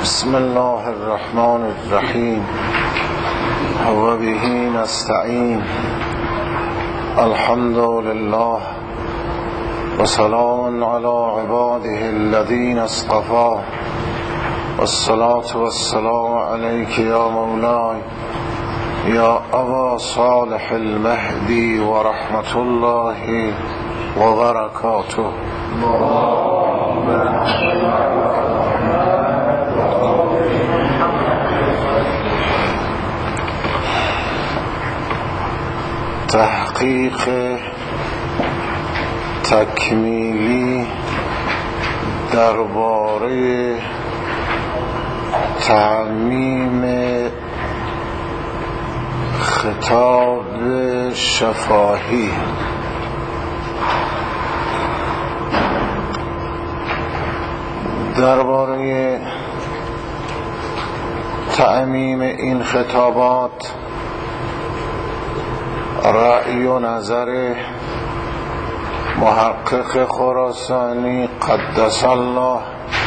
بسم الله الرحمن الرحیم و به نستعین. الحمد لله و سلام علی عباده الذین اصطفى والصلاة والسلام علیک یا مولای یا ابا صالح المهدی و رحمت الله و برکاته. تحقیق تکمیلی درباره تعمیم خطاب شفاهی. درباره تعمیم این خطابات رأی و نظر محقق خراسانی قدس الله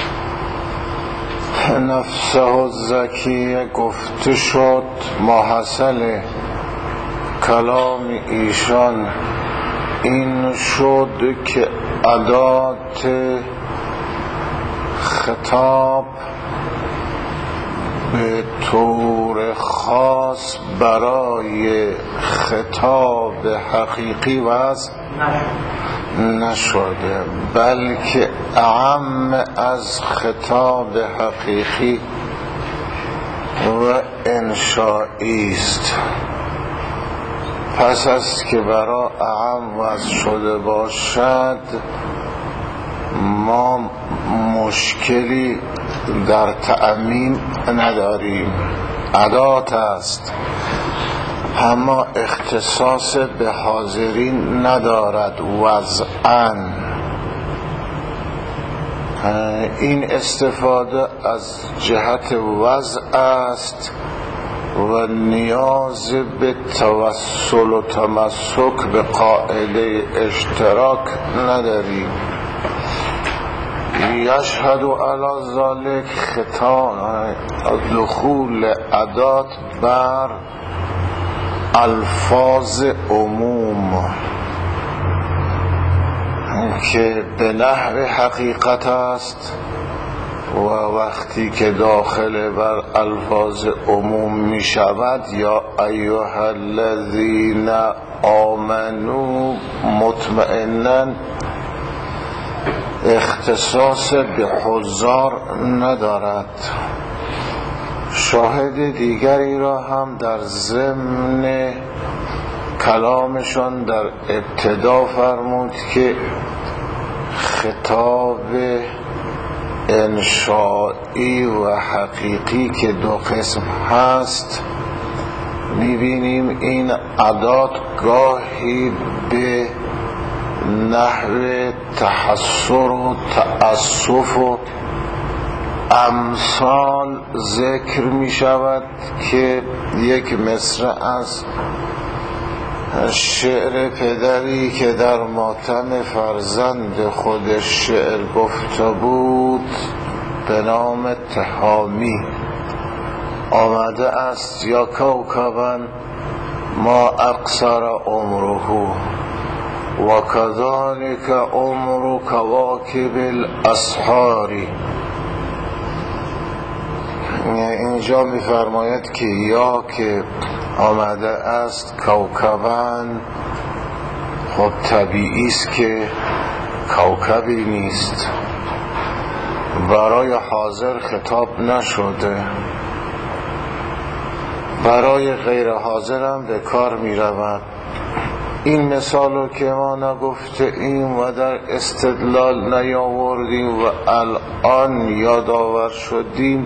نفسه الزکیه گفته شد. محصل کلام ایشان این شد که ادات خطاب به طور خاص برای خطاب حقیقی وضع نشده، بلکه اعم از خطاب حقیقی و انشائی است. پس از که برای اعم وضع شده باشد ما مشکلی در تعمیم نداریم، ادات است، اما اختصاص به حاضرین ندارد وضعاً. این استفاده از جهت وضع است و نیاز به توسل و تمسک به قاعده اشتراک نداریم. یشهد علی ذلک خطاب دخول ادات بر الفاظ عموم که به نحو حقیقت است و وقتی که داخل بر الفاظ عموم می شود یا ایها الذین آمنوا مطمئنا اختصاص به حضار ندارد. شاهد دیگری را هم در ضمن کلامشان در ابتدا فرمود که خطاب انشائی و حقیقی که دو قسم هست، میبینیم این ادات گاهی به نحو تحسر و تأسف و امثال ذکر می شود که یک مصرع از شعر پدری که در ماتم فرزند خودش شعر گفته بود به نام تهامی آمده است: یا کوکبا ما اقصر عمره و کذالک عمر کواکب الاسحار. اینجا می‌فرماید که یا که آمده است کوکبن، خب طبیعی است که کوکبی نیست، برای حاضر خطاب نشده، برای غیر حاضر هم به کار می‌رود. این مثالو که ما نگفته ایم و در استدلال نیاوردیم و الان یادآور شدیم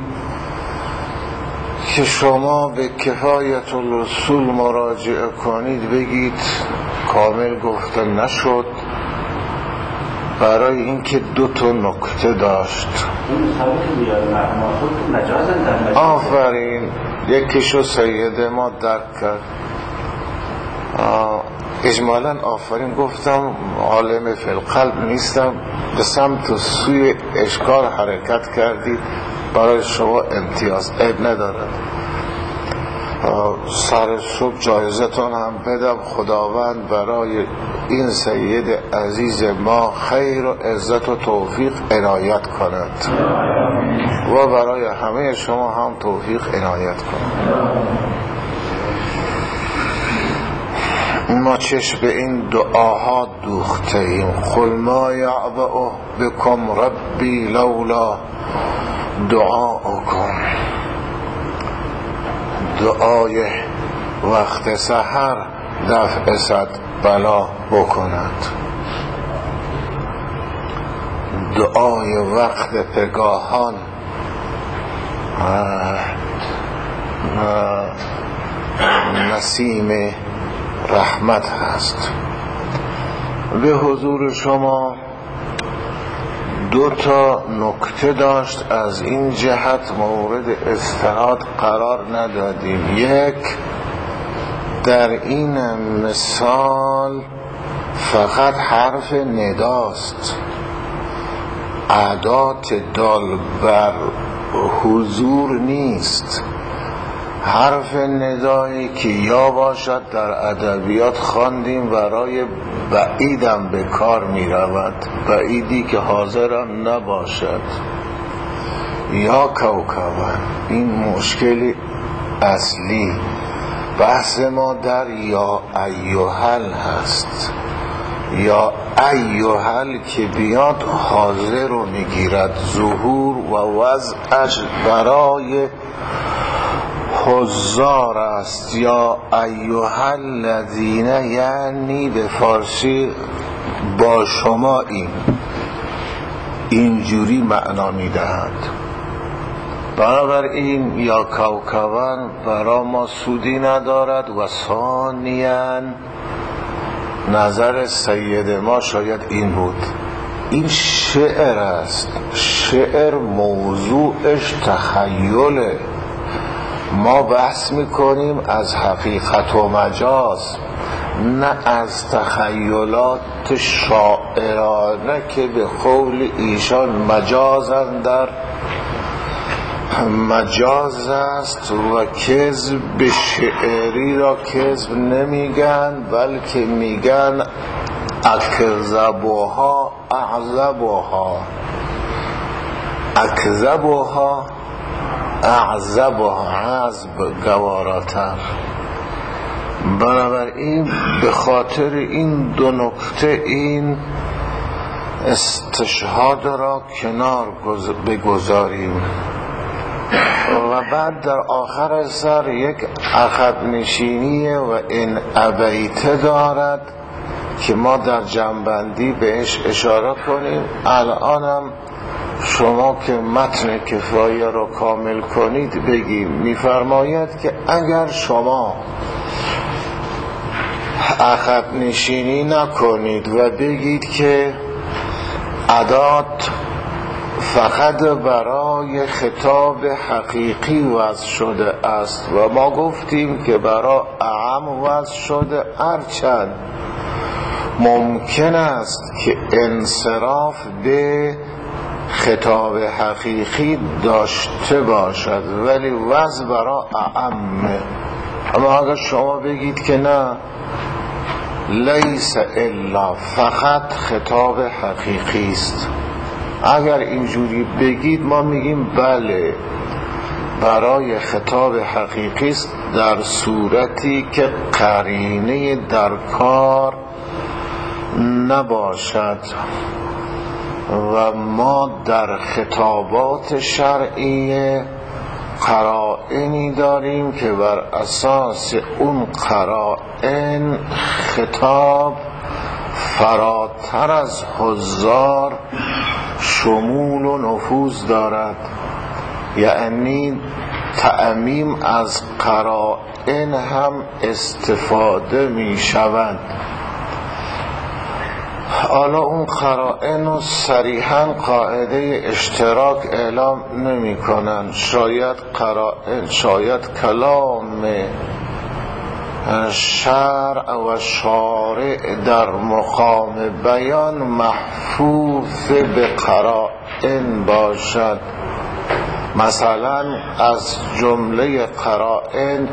که شما به کفایت الرسول مراجعه کنید بگید کامل گفته نشد، برای اینکه دو تا نکته داشت. آفرین، یکیشو سید ما درک کرد. اجمالا آفرین گفتم، عالم فی القلب نیستم، به سمت و سوی اشکال حرکت کردید برای شما امتیاز عیب ندارد. سر صبح جایزتون هم بدم، خداوند برای این سید عزیز ما خیر و عزت و توفیق عنایت کند و برای همه شما هم توفیق عنایت کند. ما چشم به این دعاها دوخته ایم. قل ما یعبأ بکم ربی لولا دعاؤکم. دعای وقت سحر دفع صد بلا بکند، دعای وقت پگاهان نسیم رحمت هست. به حضور شما دو تا نکته داشت، از این جهت مورد استناد قرار ندادیم. یک، در این مثال فقط حرف نداست، اعداد دال بر حضور نیست. حرف ندایی که یا باشد در ادبیات خواندیم برای بعیدم به کار می رود، بعیدی که حاضرم نباشد، یا کوکبن. این مشکل اصلی بحث ما در یا ایوهل هست. یا ایوهل که بیاد حاضر رو میگیرد، ظهور و وضعش برای حضار است. یا ایها الذین یعنی به فارسی با شما اینجوری معنا میدهد. بنابراین یا کوکبن برا ما سودی ندارد. و ثانیاً نظر سید ما شاید این بود، این شعر است، شعر موضوعش تخیله. ما بحث میکنیم از حقیقت و مجاز، نه از تخیلات شاعرانه که به قول ایشان مجازن مجاز است و کذب شعری را کذب نمیگن، بلکه میگن اکذبوها اعذبوها، اکذبوها اعذبوها، عذب گواراتر. بنابراین به خاطر این دو نکته این استشهاد را کنار بگذاریم و بعد در آخر سر یک عقب نشینی و این ابیته دارد که ما در جنبندی بهش اشاره کنیم. الانم شما که متن کفایه را کامل کنید بگیم. میفرماید که اگر شما عقب نشینی نکنید و بگید که ادات فقط برای خطاب حقیقی وضع شده است و ما گفتیم که برای اعم وضع شده، هرچند ممکن است که انصراف به خطاب حقیقی داشته باشد ولی وضع برای اعمه. اما اگر شما بگید که نه، لیس الا فقط خطاب حقیقی است، اگر اینجوری بگید ما میگیم بله برای خطاب حقیقی است، در صورتی که قرینه در کار نباشد. و ما در خطابات شرعیه قرائنی داریم که بر اساس اون قرائن خطاب فراتر از حضار شمول و نفوذ دارد، یعنی تعمیم از قرائن هم استفاده می شود. حالا اون قرائن رو صریحاً قاعده اشتراک اعلام نمی کنن، شاید قرائن، شاید کلام شرع و شارع در مقام بیان محفوظ به قرائن باشد. مثلا از جمله قرائن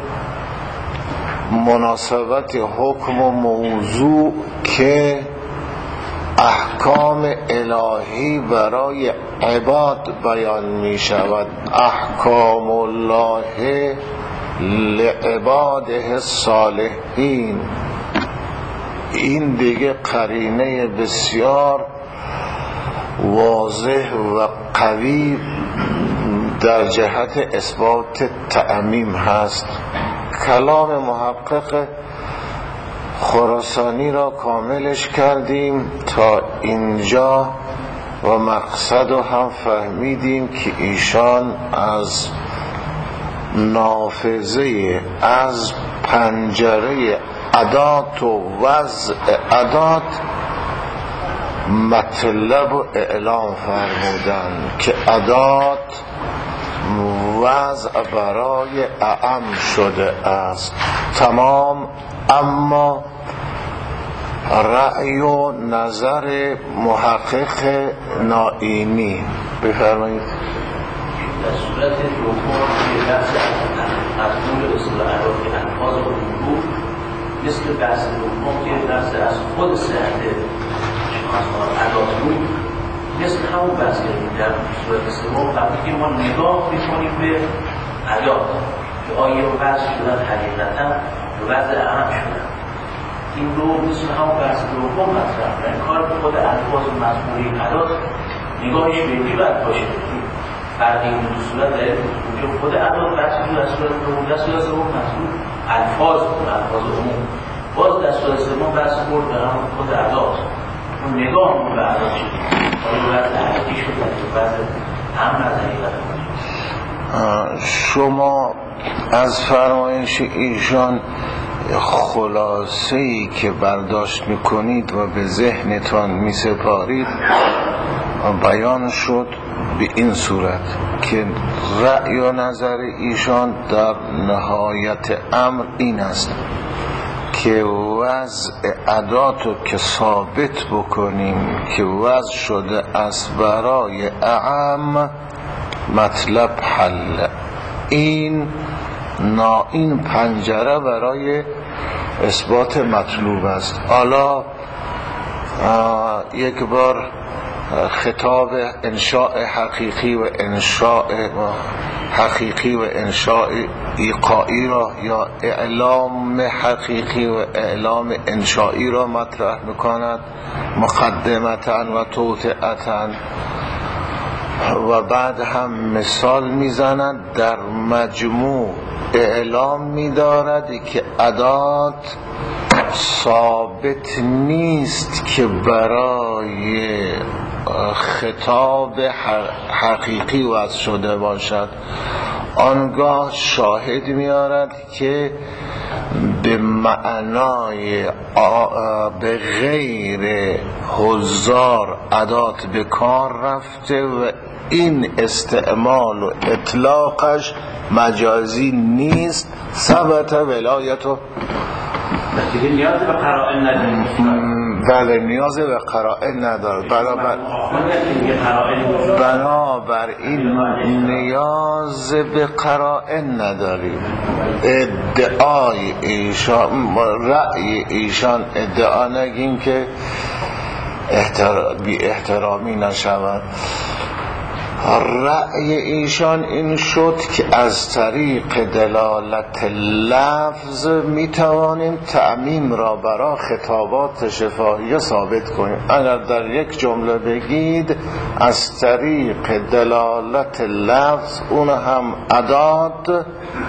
مناسبت حکم و موضوع که احکام الهی برای عباد بیان می شود، احکام الله لعباده الصالحین. این دیگه قرینه بسیار واضح و قوی در جهت اثبات تعمیم هست. کلام محقق خراسانی را کاملش کردیم تا اینجا و مقصد رو هم فهمیدیم که ایشان از نافذه، از پنجره عدات و وضع عدات مطلب و اعلام فرمودن که عدات وضع برای اعم شده است تمام، اما رأی و نظر محقق نائینی. بفرمایید. در صورت دوم که بحث مضمون اصطلاح عراقی الفاظ و حروف مثل بحث دوم که بحث از خود صحت عدات بود، مثل همون بحث که در صورت سوم وقتی که ما نگاه می‌کنیم به عدات که آیا وضع شدن حقیقتا وضع اهم شدن، این رو مثل همون بحث دوم مطرح کنیم. کار به خود الفاظ و مضمون عدات نگاهش به‌ای باید باشه. فرقی این دو صورت داره که خود عدات بحثی بود در صورت دوم، در صورت سوم مضمون الفاظ بود، الفاظ عموم. باز در صورت سوم بحث برد به همون خود عدات، اون نگاه اون به عدات شد آیا وضع حقیقی شد که وضع هم نظریت. شما از فرمایش ایشان خلاصه‌ای که برداشت میکنید و به ذهنتان میسپارید بیان شد به این صورت که رأی و نظر ایشان در نهایت امر این است که وضع عداتو که ثابت بکنیم که وضع شده است برای اعم مطلب حل. این پنجره برای اثبات مطلوب است. حالا یک بار خطاب انشاء حقیقی و انشاء ایقائی را یا اعلام حقیقی و اعلام انشائی را مطرح میکند مقدمتاً و توطئتاً، و بعد هم مثال میزند در مجموع اعلام می‌دارد که عدات ثابت نیست که برای خطاب حقیقی وضع شده باشد. آنگاه شاهد می‌آورد که به معنای به غیر حضار عدات به کار رفته و این استعمال و اطلاقش مجازی نیست. ثبت ولایتو دیگه نیاز به قرائن نداره. بله نیاز به قرائن نداره. بنابر این نیاز به قرائن نداریم. ادعای ایشان، رأی ایشان ادعا نگیم که بی احترامی نشود. رأی ایشان این شد که از طریق دلالت لفظ میتوانیم تعمیم را برای خطابات شفاهیه ثابت کنیم. اگر در یک جمله بگید از طریق دلالت لفظ اون هم عداد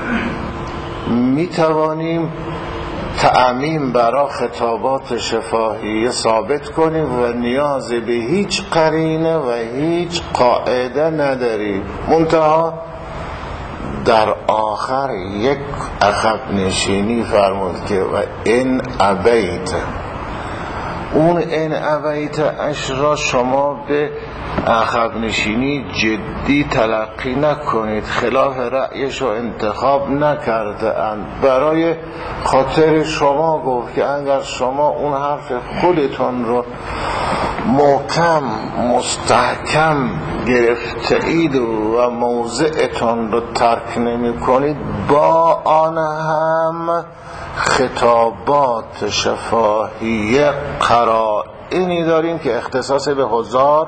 میتوانیم تعمیم برای خطابات شفاهیه ثابت کنیم و نیاز به هیچ قرینه و هیچ قاعده نداریم. منتها در آخر یک عقب نشینی فرمود که و این ابیت، اون این ابیت اش را شما به عقب نشینی جدی تلقی نکنید، خلاف رأیش رو انتخاب نکرده اند. برای خاطر شما گفت که اگر شما اون حرف خودتون رو محکم مستحکم گرفته اید و موضعتان رو ترک نمی کنید، با آن هم خطابات شفاهی قرائنی داریم که اختصاص به حضار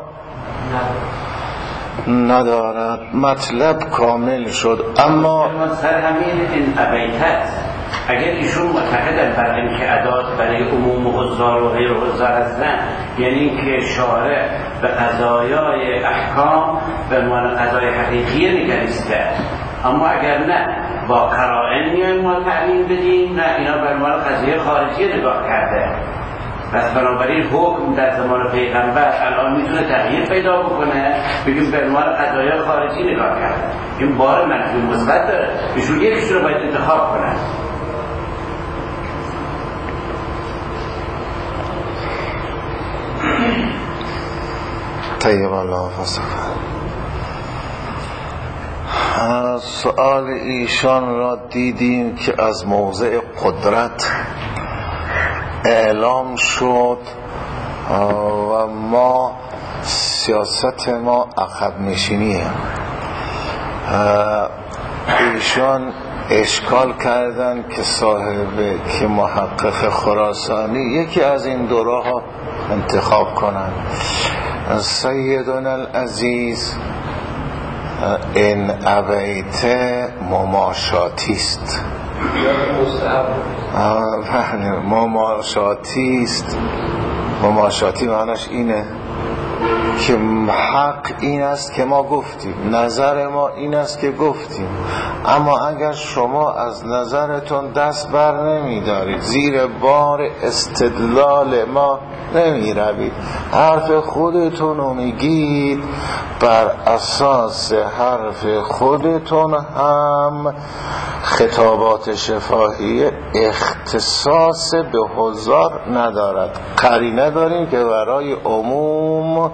ندارد. مطلب کامل شد. اما سر همین این ابیتت اگر ایشون معتقدن بر اینکه ادات برای عموم حضار و غیر حضار هستن، یعنی که شارع به قضایای احکام به عنوان قضای حقیقی نگریسته، اما اگر نه با قرائن میایم ما تعلیم بدیم، نه اینا به عنوان قضیه خارجی نگاه کرده. پس بنابراین حکم در زمان پیغمبر الان میتونه تغییر پیدا بکنه، بگیم به عنوان قضایای خارجی نگاه کرده. این بار منفی مثبت داره، ایشون یکیش رو باید انتخاب کنن. طیب الله فسخر. سؤال ایشان را دیدیم که از موضع قدرت اعلام شد و ما سیاست ما عقب نشینیه. ایشان اشکال کردن که صاحب که محقق خراسانی یکی از این دو راه انتخاب کنن. سیدنا العزیز این ابیت مماشاتیست، مماشاتیست. مماشاتی معناش اینه که حق این است که ما گفتیم، نظر ما این است که گفتیم، اما اگر شما از نظرتون دست بر نمی دارید، زیر بار استدلال ما نمی روید، حرف خودتون رو میگید، بر اساس حرف خودتون هم خطابات شفاهی اختصاص به حضار ندارد. قرینه داریم که برای عموم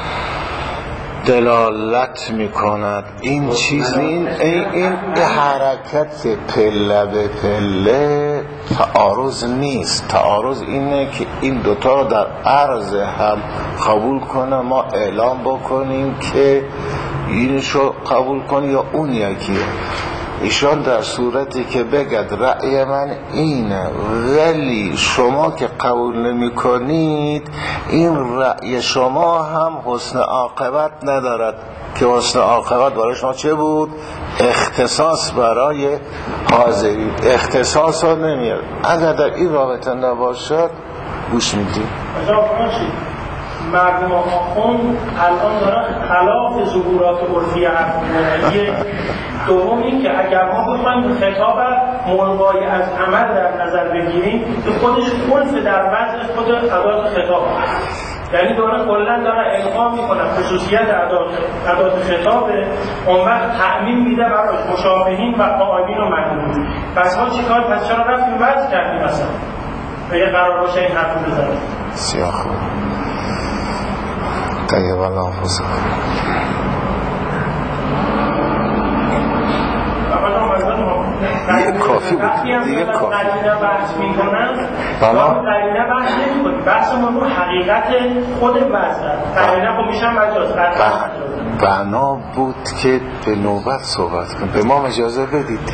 دلالت میکند. این چیز این حرکت پله به پله تعارض نیست. تعارض اینه که این دوتا رو در عرض هم قبول کنه، ما اعلام بکنیم که اینشو قبول کنی یا اون یکیه. ایشان در صورتی که بگد رأی من اینه ولی شما که قبول نمی کنید، این رأی شما هم حسن عاقبت ندارد که حسن عاقبت برای شما چه بود؟ اختصاص برای حاضرین. اختصاص ها نمیاد. اگر در این رابطه نباشد گوش میدیم. مردم آخوند الان دارن خلاف ظهورات عرفی حقیقی. دوم این که اگر ما بخوایم خطاب ملغای از عمل در نظر بگیریم که خودش خلف در وضع خود ادات خطاب، یعنی کلا داره القا میکنه خصوصیت ادات خطاب، اون وقت تعمیم میده برای مشابهین و قائلین و مجنون. پس ما چیکار؟ پس چرا رفتیم وضع کردیم مثلا اگه قرار باشه این حرف بزنیم؟ سیاه طیب الله فسخر. دیگه کافی بود، دیگه کافی. قرینه بحث میکنن، قرینه بحث نمیکنیم، بحث ما رو حقیقت خود وضع. قرینه خب میشن مجاز. بنا بود که به نوبت صحبت کنیم. به ما اجازه بدید.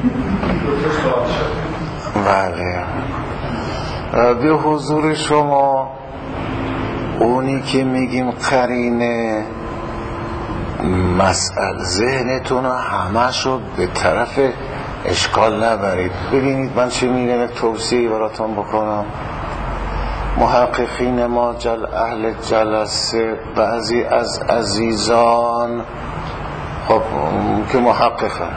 بله. به حضور شما اونی که میگیم قرینه، مسئله ذهنتون همشو به طرف اشکال نبرید. ببینید من چه میگم، یک توصیه براتون بکنم. محققین ما اهل جلسه، بعضی از عزیزان خب که محققن،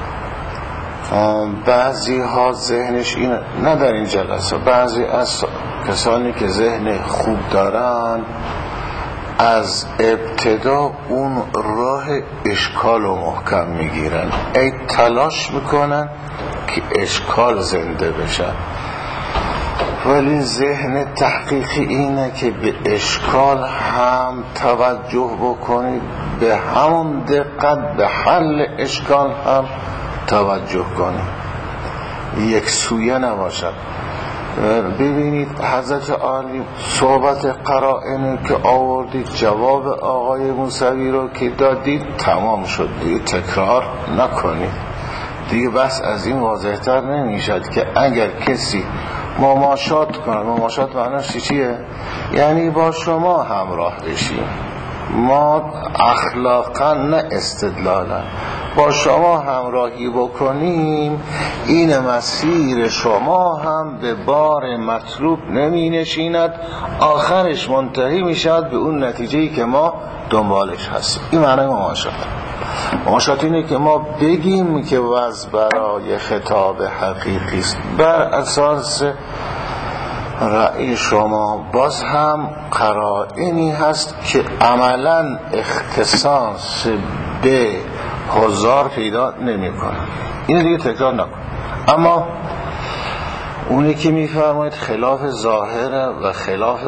بعضی ها ذهنش این نه در این جلسه، بعضی از کسانی که ذهن خوب دارن از ابتدا اون راه اشکال رو محکم میگیرن، ای تلاش میکنن که اشکال زنده بشن. ولی ذهن تحقیقی اینه که به اشکال هم توجه بکنید، به همون دقت به حل اشکال هم توجه کنید، یک سویه نباشد. ببینید حضرت عالی صحبت قرائنی که آوردید، جواب آقای موسوی رو که دادید تمام شد دیگه، تکرار نکنید دیگه. بس از این واضح‌تر نمیشد که اگر کسی مماشات کنه، مماشات معناش چیه؟ یعنی با شما همراه بشیم، ما اخلاقا نه استدلالا با شما همراهی بکنیم، این مسیر شما هم به بار مطلوب نمی نشیند، آخرش منتهی می شود به اون نتیجه‌ای که ما دنبالش هستیم. این معنی مماشات. مماشات اینه که ما بگیم که وضع برای خطاب حقیقی است بر اساس رأی شما. باز هم قرائنی هست که عملا اختصاص به حضار پیدا نمی کنه، اینو دیگه تکرار نکن. اما اونی که می فرماید خلاف ظاهره و خلاف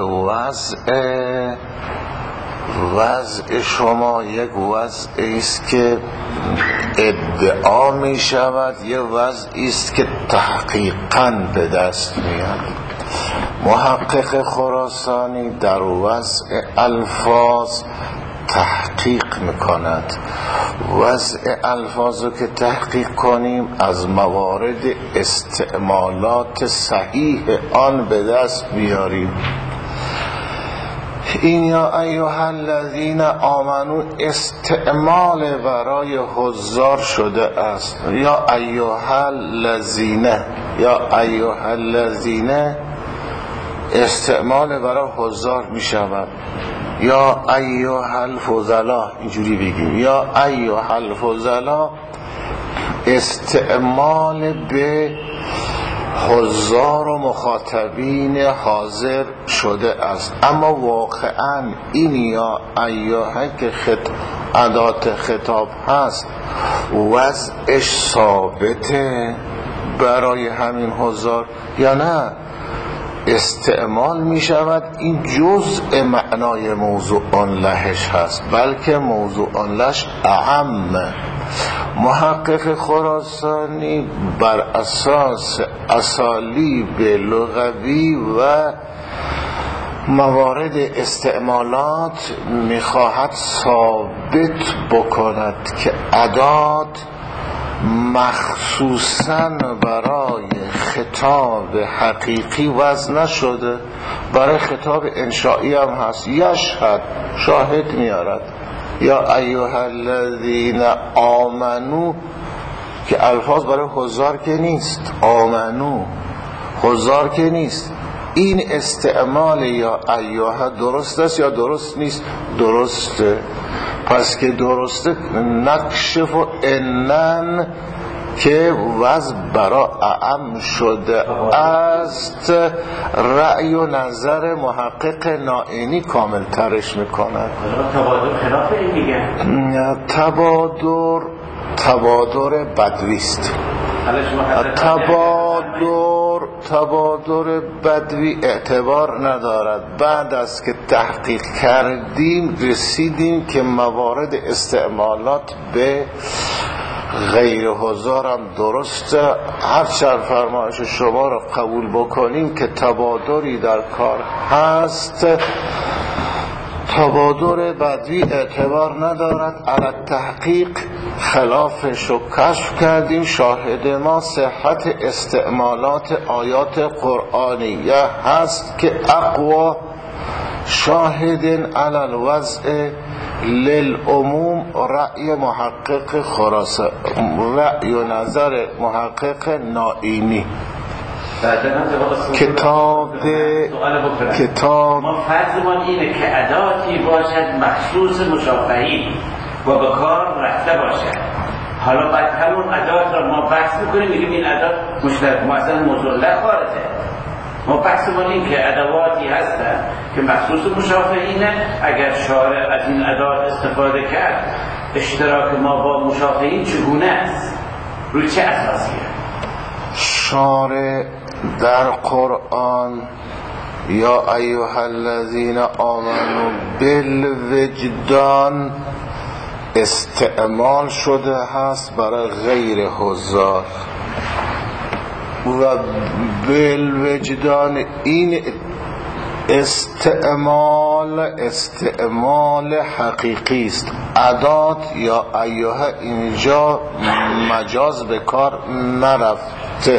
وضع شما یک وضعی است که ادعا می شود، یک وضعی است که تحقیقاً به دست میاد. محقق خراسانی در وضع الفاظ تحقیق میکند. وضع الفاظ رو که تحقیق کنیم از موارد استعمالات صحیح آن به دست بیاریم. این یا ایها الذین آمنو استعمال برای حضار شده است، یا ایها الذین استعمال برای حضار می شود، یا ایها الفضلا اینجوری بگیم، یا ایها الفضلا استعمال به حضار و مخاطبین حاضر شده است. اما واقعا این یا ایها که ادات خطاب هست وضعش ثابته برای همین حضار یا نه استعمال می شود؟ این جزء معنای موضوع لهش هست، بلکه موضوع لهش اعم. محقق خراسانی بر اساس اسالیب لغوی و موارد استعمالات میخواهد ثابت بکند که ادات مخصوصاً برای خطاب حقیقی وضع نشده، برای خطاب انشائی هم هست. یشهد شاهد میارد، یا ایها الذین آمنو که الفاظ برای حضار که نیست، آمنو حضار که نیست. این استعمال یا ایها درست است یا درست نیست؟ درسته. پس که درسته نکشف و انن که وضع برا اعم شده است، رأی و نظر محقق نائینی کامل ترش میکنه. تبادر خلاف این میگه؟ تبادر بدویست. تبادر بدوی اعتبار ندارد. بعد از که تحقیق کردیم رسیدیم که موارد استعمالات به غیر حضار هم درسته. هر چند فرمایش شما را قبول بکنیم که تبادری در کار هست، تبادر بدوی اعتبار ندارد. علی تحقیق خلافش رو کشف کردیم. شاهد ما صحت استعمالات آیات قرآنیه هست که اقوا شاهد علی الوضع للعموم رأی محقق خراسان، رأی و نظر محقق نائینی. کتاب ما فرضمان اینه که اداتی باشد مخصوص مشافهی و به کار رفته باشد. حالا بعد همون ادات را ما بحث میکنیم، میگیم این ادات مشترک، ما اصلا موضوع خارجه. ما بحثمان این که ادواتی هستن که مخصوص مشافهینه، اگر شارع از این ادات استفاده کرد اشتراک ما با مشافهین چگونه است؟ روی چه اساسیه؟ شارع در قرآن یا ایها الذین آمنو بالوجدان استعمال شده هست برای غیر حضار. و بالوجدان این استعمال حقیقی است. ادات یا ایها اینجا مجاز به کار نرفته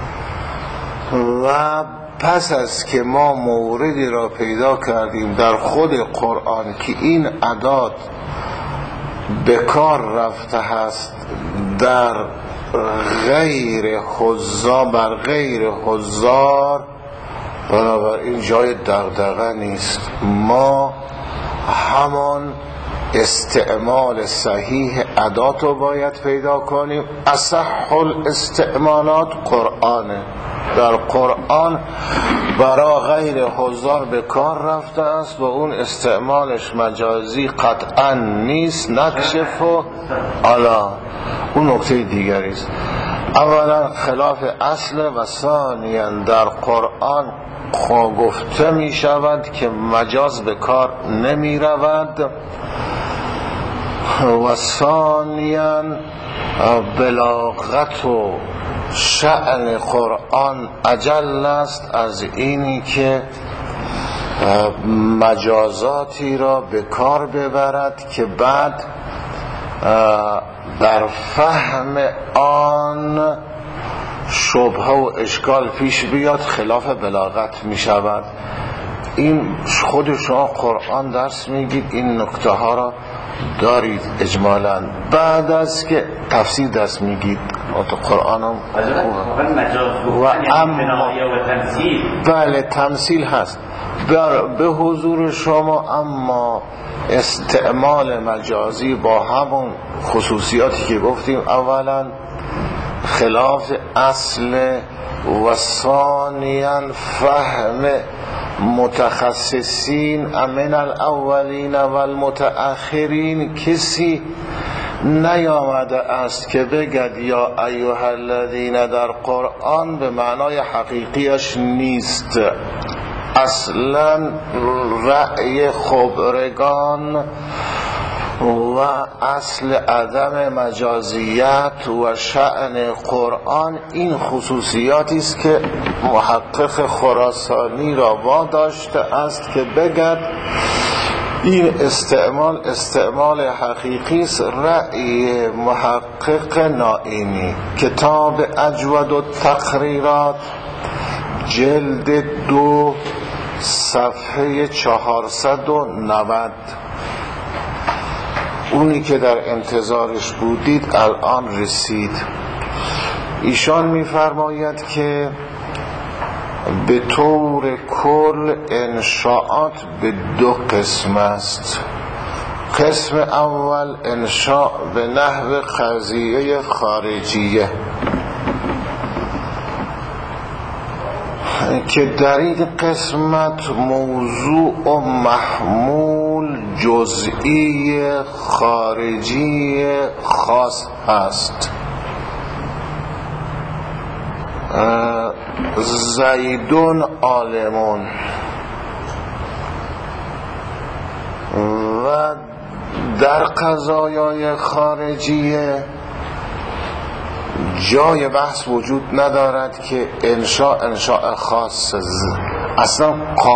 و پس از که ما موردی را پیدا کردیم در خود قرآن که این ادات به کار رفته هست در غیر حضار بر غیر حضار، بنابراین جای دغدغه نیست. ما همان استعمال صحیح ادات رو باید پیدا کنیم. اصح الاستعمالات قرآنه. در قرآن برای غیر حضار به کار رفته است و اون استعمالش مجازی قطعا نیست. نکشف و علا اون نکته دیگری است. اولا خلاف اصل و ثانیا در قرآن گفته می شود که مجاز به کار نمی رود و ثانیا بلاغت و شأن قرآن اجل است از اینی که مجازاتی را به کار ببرد که بعد در فهم آن شبهه و اشکال پیش بیاد، خلاف بلاغت می شود. این خود شما قرآن درس میگید، این نکته ها را دارید اجمالا. بعد از که تفسیر درس میگید قرآن هم و بله تمثیل هست به حضور شما، اما استعمال مجازی با همون خصوصیاتی که گفتیم، اولا خلاف اصل و ثانیا فهم متخصصین من الاولین و المتأخرین. کسی نیامده است که بگد یا ایها الذین در قرآن به معنای حقیقیش نیست. اصلا رأی خبرگان و اصل عدم مجازیت و شأن قرآن این خصوصیاتی است که محقق خراسانی را واداشته است که بگد این استعمال حقیقی است. رأی محقق نائینی، کتاب اجود التقریرات جلد 2 صفحه 490، اونی که در انتظارش بودید الان رسید. ایشان می‌فرماید که به طور کل انشاءات به 2 قسم است. قسم اول انشاء به نحو قضیه خارجیه که در این قسمت موضوع و محمول جزئی خارجی خاص هست. زیدون عالمون و در قضایای خارجیه جای بحث وجود ندارد که انشاء خاص، اصلا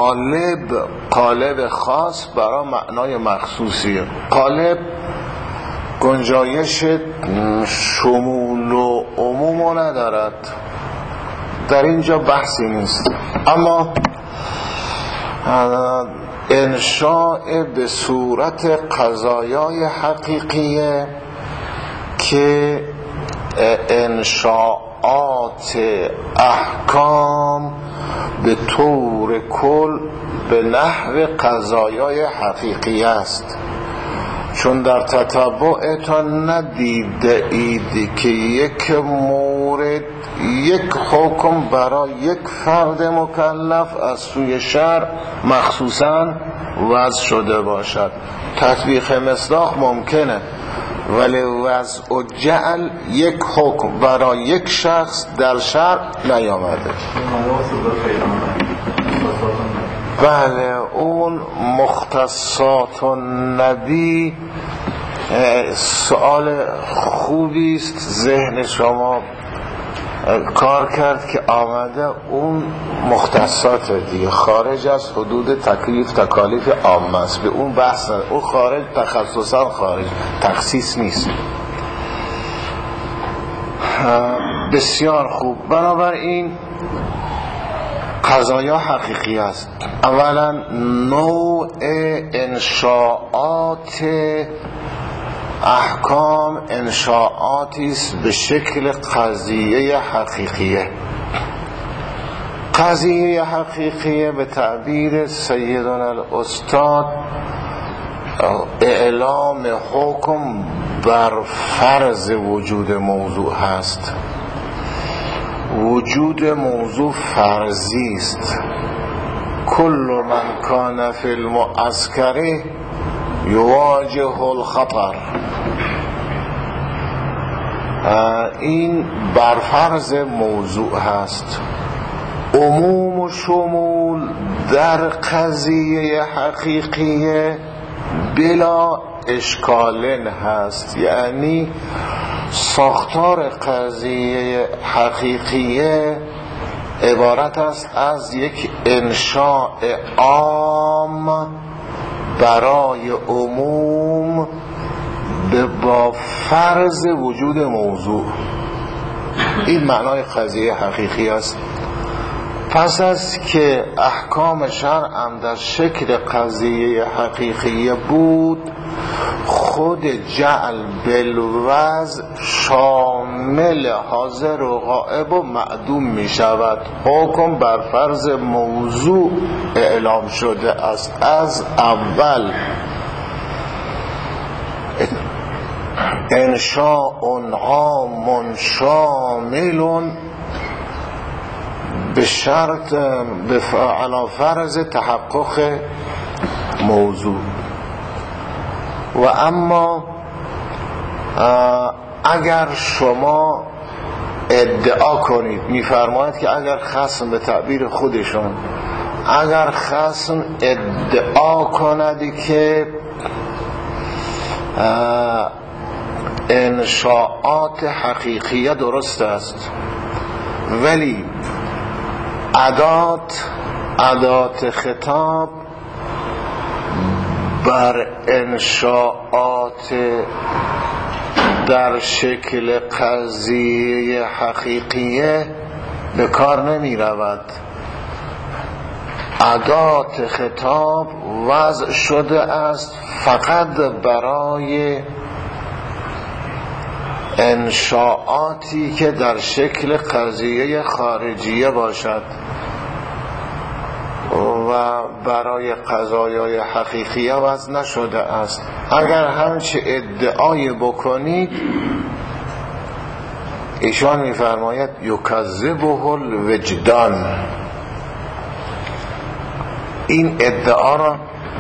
قالب خاص برای معنای مخصوصیه. قالب گنجایش شمول و عموم ندارد، در اینجا بحثی نیست. اما انشاء به صورت قضایای حقیقیه که انشاءات احکام به طور کل به نحو قضایای حقیقی است. چون در تتبعتان ندیده اید که یک مورد، یک حکم برای یک فرد مکلف از سوی شرع مخصوصا وضع شده باشد. تطبیق مصداق ممکنه، ولی وضع و جعل یک حکم برای یک شخص در شرع نیامده. بله اون مختصات النبی سوال خوبی است، ذهن شما کار کرد که آمده اون مختصات دیگه خارج از حدود تکالیف عامه است، به اون بحث اون خارج، تخصصا خارج، تخصیص نیست. بسیار خوب. بنابراین قضایا حقیقی است. اولا نوع انشاءات احکام انشاءاتی است به شکل قضیه حقیقیه. قضیه حقیقیه به تعبیر سیدنا الاستاد اعلام حکم بر فرض وجود موضوع هست. وجود موضوع فرضی است. کل من کان فی المعسکر یواجه الخطر. این بر فرض موضوع هست. عموم و شمول در قضیه حقیقیه بلا اشکالن هست، یعنی ساختار قضیه حقیقیه عبارت است از یک انشاء عام برای عموم با فرض وجود موضوع. این معنای قضیه حقیقی است. پس از که احکام شرع در شکل قضیه حقیقی بود، خود جعل بالوضع شامل حاضر و غائب و معدوم می شود. حکم بر فرض موضوع اعلام شده است. از اول انشاء عام شامل به شرط علی فرض تحقق موضوع. و اما اگر شما ادعا کنید، میفرماید که اگر خصم به تعبیر خودشون اگر خصم ادعا کند که انشاءات حقیقیه درست است ولی ادات خطاب بر انشاءات در شکل قضیه حقیقیه به کار نمی رود. ادات خطاب وضع شده است فقط برای انشاءاتی که در شکل قضیه خارجیه باشد و برای قضایای حقیقیه وضع نشده است. اگر همچه ادعای بکنید، ایشان میفرماید یکذبه الوجدان، این ادعا را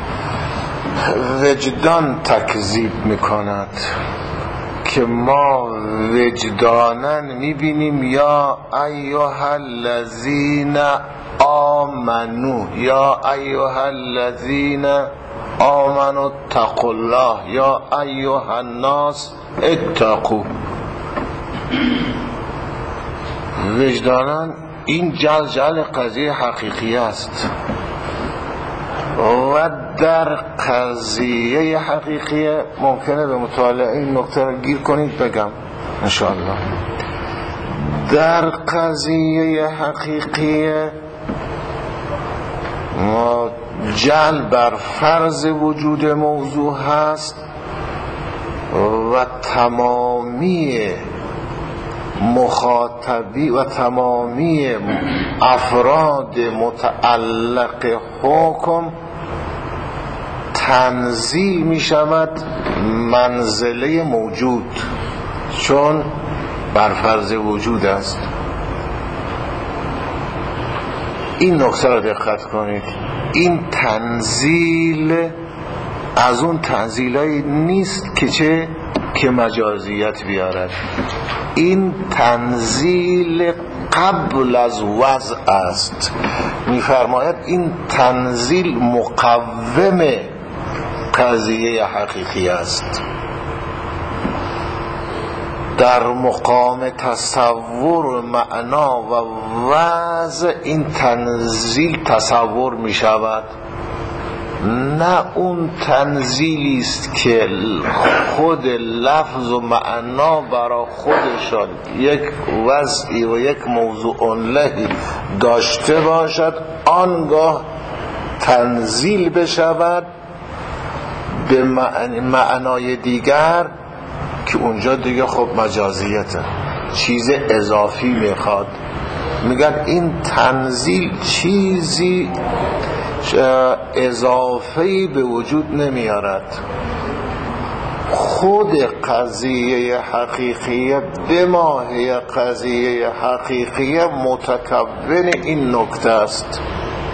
وجدان تکذیب میکند که ما وجدانن میبینیم یا ایها الذین آمنو، یا ایها الذین آمنوا اتقوا الله، یا ایها الناس اتقوا. وجدانن این جل قضیه حقیقی است و در قضیه حقیقیه ممکنه به مطالعه این نکته را گیر کنید بگم انشاءالله. در قضیه حقیقیه جعل بر فرض وجود موضوع هست و تمامی مخاطبی و تمامی افراد متعلق حکم تنزیل می شود منزله موجود، چون بر فرض وجود است. این نکته را دقت کنید. این تنزیل از اون تنزیلایی نیست که مجازیت بیارد. این تنزیل قبل از وضع است. میفرماید این تنزیل مقوم قضیه حقیقی است. در مقام تصور معنا و وضع این تنزیل تصور می شود، نه اون تنزیلی است که خود لفظ و معنا برای خودشان یک وضعی و یک موضوع لهی داشته باشد آنگاه تنزیل بشود به معنای دیگر که اونجا دیگه خب مجازیته، چیز اضافی میخواد. میگن این تنزیل چیزی اضافی به وجود نمیارد، خود قضیه حقیقیه به ماهی قضیه حقیقیه متکون این نکته است،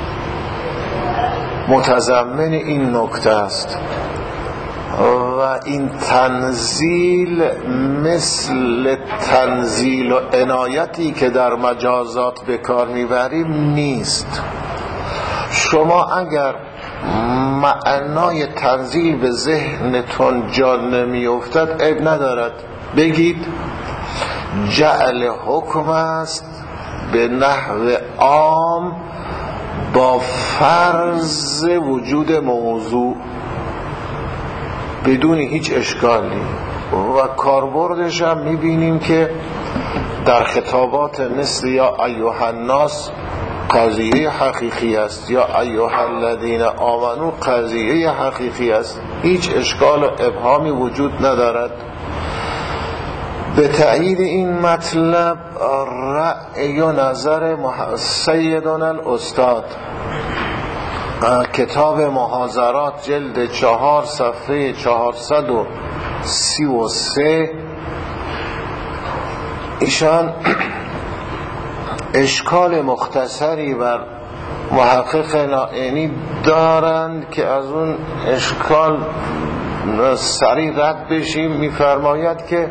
متضمن این نکته است. و این تنزیل مثل تنزیل و عنایتی که در مجازات به کار میبریم نیست. شما اگر معنای تنزیل به ذهنتون جا نمیافتد عیب ندارد، بگید جعل حکم است به نحو عام با فرض وجود موضوع بدون هیچ اشکالی. و کاربردش هم میبینیم که در خطابات مثل یا ایها الناس قضیه حقیقی است، یا ایها الذین آمنو قضیه حقیقی است، هیچ اشکال و ابهامی وجود ندارد. به تأیید این مطلب رأی و نظر سیدنا الاستاد کتاب محاضرات جلد 4 صفحه 433 ایشان اشکال مختصری بر محقق نائینی دارند که از اون اشکال سریع رد بشیم. میفرماید که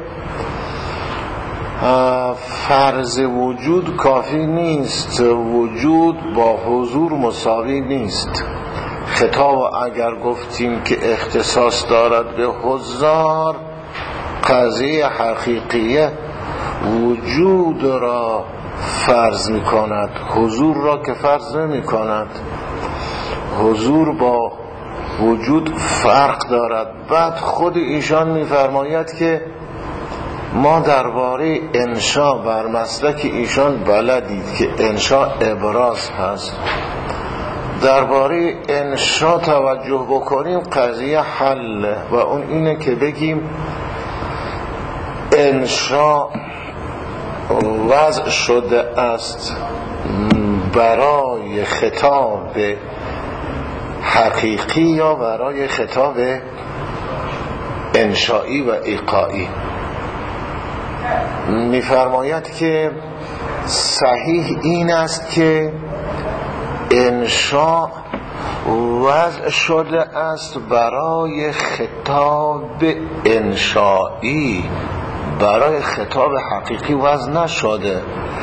فرض وجود کافی نیست، وجود با حضور مساوی نیست. خطاب اگر گفتیم که اختصاص دارد به حضار، قضیه حقیقیه وجود را فرض می کند، حضور را که فرض نمی کند. حضور با وجود فرق دارد. بعد خود ایشان می فرماید که ما درباره انشا بر مسلک ایشان بلدید که انشا ابراز هست، درباره انشا توجه بکنیم قضیه حل، و اون اینه که بگیم انشا وضع شده است برای خطاب حقیقی یا برای خطاب انشایی و ایقاعی. میفرماید که صحیح این است که انشاء وضع شده است برای خطاب انشایی، برای خطاب حقیقی وضع نشده.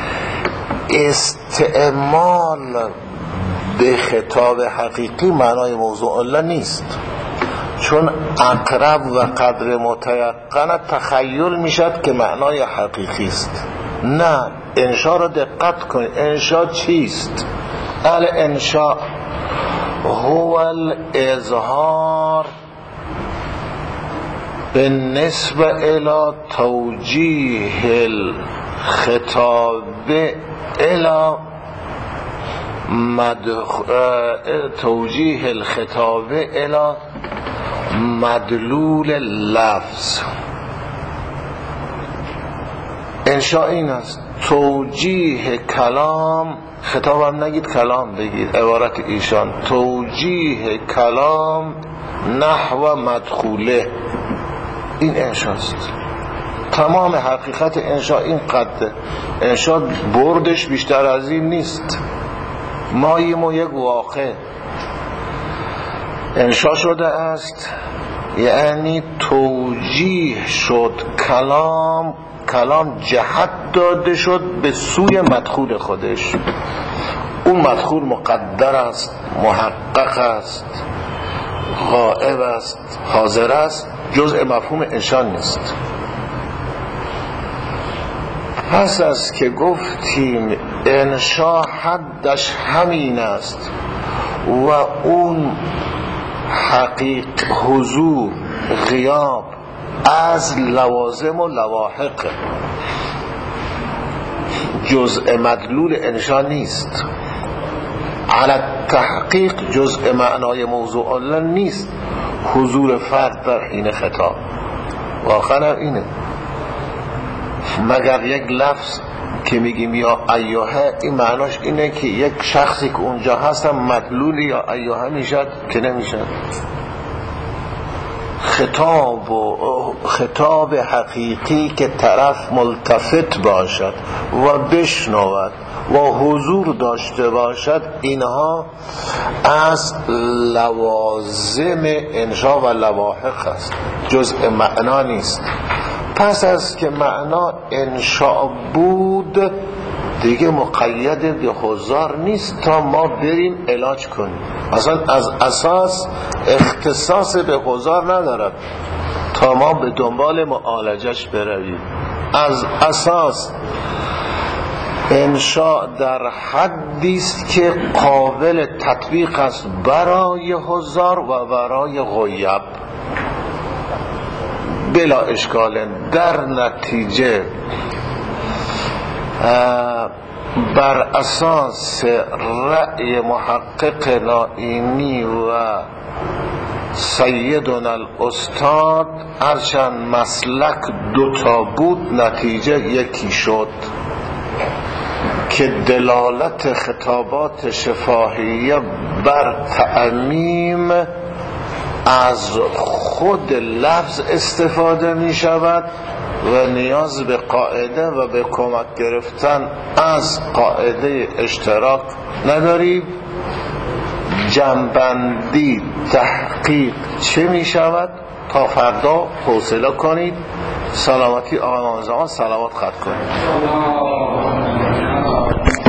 استعمال به خطاب حقیقی معنای موضوع الله نیست، چون اقرب و قدر متیقن تخیل میشد که معنای حقیقی است. نه، انشاء را دقت کنید. انشاء چیست؟ الانشاء هو الاظهار بالنسبه الى توجیه الخطاب الى توجیه الخطاب الى مدلول اللفظ. انشاء این است توجیه کلام، خطاب هم نگید کلام بگید، عبارت ایشان توجیه کلام نحو مدخوله، این انشاست. تمام حقیقت انشاء این قدره. انشاء بردش بیشتر از این نیست. ماییم و یک واقع انشاء شده است، یعنی توجیه شد کلام جهت داده شد به سوی مدخول خودش. اون مدخول مقدر است، محقق است، غائب است، حاضر است، جزء مفهوم انشاء نیست. پس از که گفتیم انشا حدش همین است و اون حقیق حضور غیاب از لوازم و لواحق جزء مدلول انشا نیست، علی تحقیق جزء معنای موضوع الله نیست حضور فرد در حین خطاب. واقعا اینه، مگر یک لفظ که میگیم یا ایوه این معناش اینه که یک شخصی که اونجا هست مدلول یا ایوه میشد که نمیشد. خطاب حقیقی که طرف ملتفت باشد و بشنود و حضور داشته باشد، اینها از لوازم انشا و لواحق است، جزء معنا نیست. پس از که معنا انشاء بود دیگه مقید به حضار نیست تا ما بریم علاج کنیم. اصلا از اساس اختصاص به حضار ندارد تا ما به دنبال معالجش برویم. از اساس انشاء در حدی است که قابل تطبیق است برای حضار و برای غیب بلا اشکال. در نتیجه بر اساس رأی محقق نائینی و سیدنا الاستاد هرچند مسلک دوتا بود نتیجه یکی شد که دلالت خطابات شفاهیه بر تعمیم از خود لفظ استفاده می شود و نیاز به قاعده و به کمک گرفتن از قاعده اشتراک نداریم. جنبندی تحقیق چه می شود تا فردا حوصله کنید. سلامتی آقا صلوات خط کنید.